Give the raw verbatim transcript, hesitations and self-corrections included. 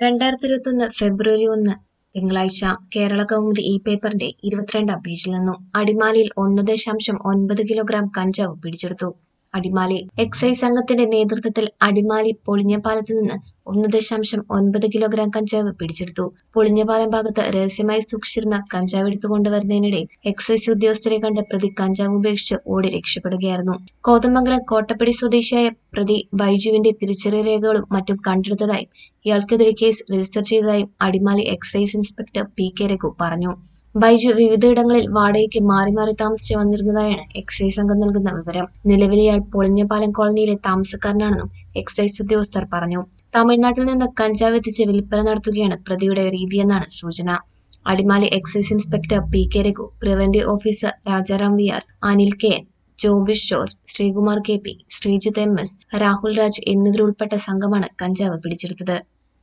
രണ്ടായിരത്തി ഇരുപത്തൊന്ന് ഫെബ്രുവരി ഒന്ന് തിങ്കളാഴ്ച കേരള കൗമുദി ഈ പേപ്പറിന്റെ ഇരുപത്തിരണ്ടാം പേജിൽ നിന്നും അടിമാലിയിൽ ഒന്ന് ദശാംശം ഒൻപത് കിലോഗ്രാം കഞ്ചാവ് പിടിച്ചെടുത്തു. അടിമാലി എക്സൈസ് സംഘത്തിന്റെ നേതൃത്വത്തിൽ അടിമാലി പൊളിഞ്ഞപാലത്ത് നിന്ന് ഒന്ന് ദശാംശം ഒൻപത് കിലോഗ്രാം കഞ്ചാവ് പിടിച്ചെടുത്തു. പൊളിഞ്ഞപാലം ഭാഗത്ത് രഹസ്യമായി സൂക്ഷിച്ചിരുന്ന കഞ്ചാവ് എടുത്തുകൊണ്ടുവരുന്നതിനിടെ എക്സൈസ് ഉദ്യോഗസ്ഥരെ കണ്ട് പ്രതി കഞ്ചാവ് ഉപേക്ഷിച്ച് ഓടി രക്ഷപ്പെടുകയായിരുന്നു. കോതമംഗലം കോട്ടപ്പടി സ്വദേശിയായ പ്രതി ബൈജുവിന്റെ തിരിച്ചറിയൽ രേഖകളും മറ്റും കണ്ടെടുത്തതായും ഇയാൾക്കെതിരെ കേസ് രജിസ്റ്റർ ചെയ്തതായും Adimali excise inspector P K Raghu പറഞ്ഞു. ബൈജു വിവിധയിടങ്ങളിൽ വാടകയ്ക്ക് മാറി മാറി താമസിച്ചു വന്നിരുന്നതായാണ് എക്സൈസ് സംഘം നൽകുന്ന വിവരം. നിലവിൽ ഇയാൾ പൊളിഞ്ഞപാലം കോളനിയിലെ താമസക്കാരനാണെന്നും എക്സൈസ് ഉദ്യോഗസ്ഥർ പറഞ്ഞു. തമിഴ്നാട്ടിൽ നിന്ന് കഞ്ചാവ് എത്തിച്ച് വിൽപ്പന നടത്തുകയാണ് പ്രതിയുടെ രീതിയെന്നാണ് സൂചന. Adimali excise inspector P K Raghu, preventive officer Rajaram V R, Anil K N, Jobish George, Sreekumar K P, Sreejith M S, Rahul Raj എന്നിവരുൾപ്പെട്ട സംഘമാണ് കഞ്ചാവ് പിടിച്ചെടുത്തത്.